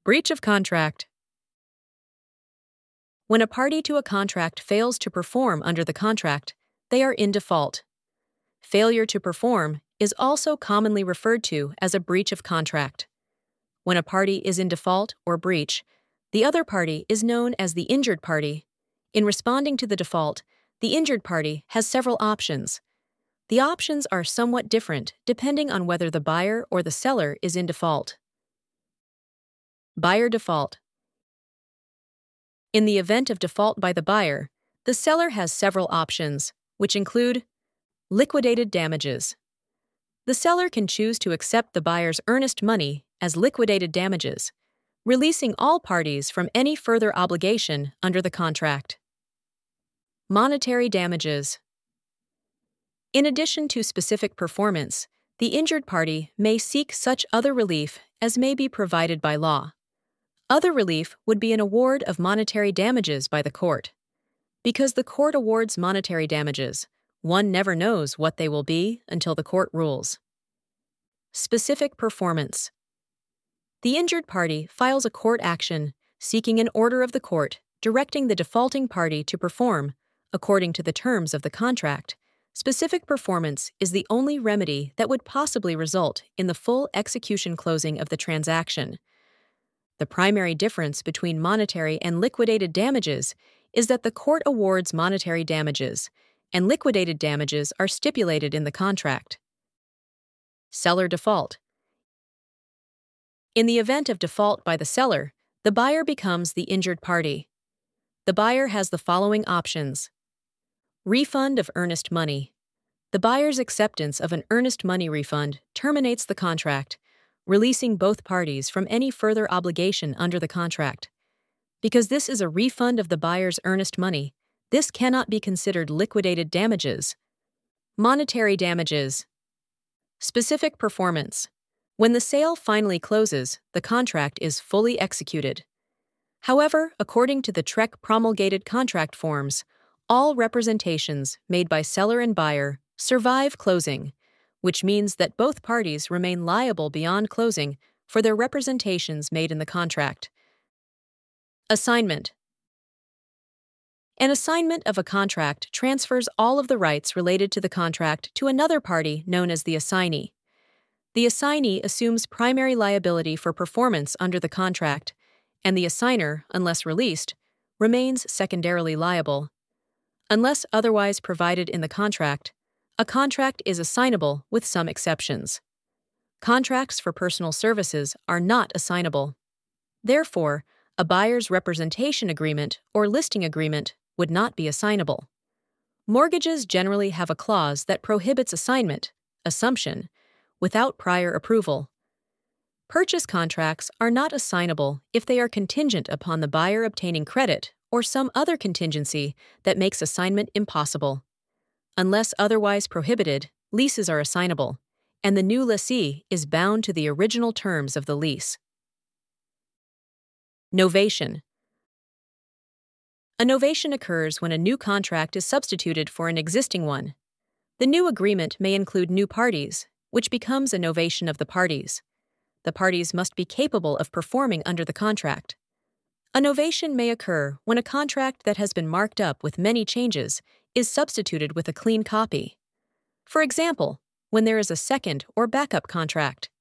Breach of contract. When a party to a contract fails to perform under the contract, they are in default. Failure to perform is also commonly referred to as a breach of contract. When a party is in default or breach, the other party is known as the injured party. In responding to the default, the injured party has several options. The options are somewhat different depending on whether the buyer or the seller is in default. Buyer default. In the event of default by the buyer, the seller has several options, which include liquidated damages. The seller can choose to accept the buyer's earnest money as liquidated damages, releasing all parties from any further obligation under the contract. Monetary damages. In addition to specific performance, the injured party may seek such other relief as may be provided by law. Other relief would be an award of monetary damages by the court. Because the court awards monetary damages, one never knows what they will be until the court rules. Specific performance. The injured party files a court action seeking an order of the court directing the defaulting party to perform, according to the terms of the contract. Specific performance is the only remedy that would possibly result in the full execution closing of the transaction. The primary difference between monetary and liquidated damages is that the court awards monetary damages, and liquidated damages are stipulated in the contract. Seller default. In the event of default by the seller, the buyer becomes the injured party. The buyer has the following options. Refund of earnest money. The buyer's acceptance of an earnest money refund terminates the contract, releasing both parties from any further obligation under the contract. Because this is a refund of the buyer's earnest money, this cannot be considered liquidated damages. Monetary damages. Specific performance. When the sale finally closes, the contract is fully executed. However, according to the TREC promulgated contract forms, all representations made by seller and buyer survive closing, which means that both parties remain liable beyond closing for their representations made in the contract. Assignment. An assignment of a contract transfers all of the rights related to the contract to another party known as the assignee. The assignee assumes primary liability for performance under the contract, and the assigner, unless released, remains secondarily liable. Unless otherwise provided in the contract, a contract is assignable with some exceptions. Contracts for personal services are not assignable. Therefore, a buyer's representation agreement or listing agreement would not be assignable. Mortgages generally have a clause that prohibits assignment, assumption, without prior approval. Purchase contracts are not assignable if they are contingent upon the buyer obtaining credit or some other contingency that makes assignment impossible. Unless otherwise prohibited, leases are assignable, and the new lessee is bound to the original terms of the lease. Novation. A novation occurs when a new contract is substituted for an existing one. The new agreement may include new parties, which becomes a novation of the parties. The parties must be capable of performing under the contract. A novation may occur when a contract that has been marked up with many changes is substituted with a clean copy. For example, when there is a second or backup contract.